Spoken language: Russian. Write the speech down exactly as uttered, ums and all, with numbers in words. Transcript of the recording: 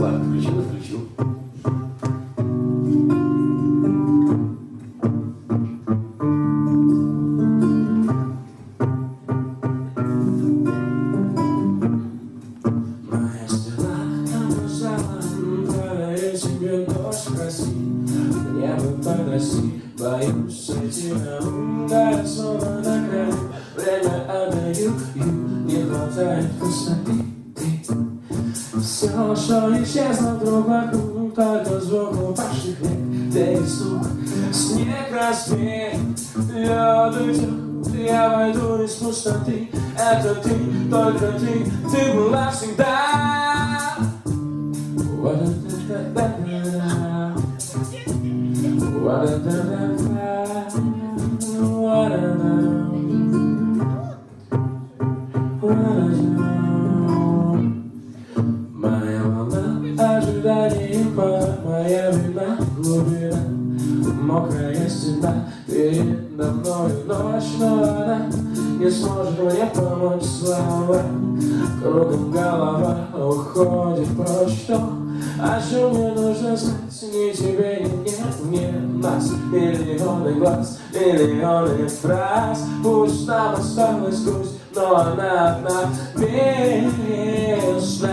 ладно, включил и включил. Моя стена обрушала, проверю тебе дождь, проси. Мне бы подрасти, боюсь сойти на ум, да я снова на краю. Время отдаю, не хватает высоты. Все, что исчезло вдруг вокруг, только звук упавших век, да и стук. Снег рассвет, лед уйдет, я войду из пустоты. Это ты, только ты, ты была всегда. Ва-да-да-да-да-да. Ва-да-да-да-да. Ва-да-да. Моя волна ожидания пора, моя вина глубина, мокрая стена передо мною ночь, но она не сможет мне помочь. Слова кругом голова уходит прочь. То, о чем мне нужно знать, ни тебе, ни мне, мне нас. Миллионы глаз, миллионы фраз. Пусть нам осталась грусть, но она одна вечна.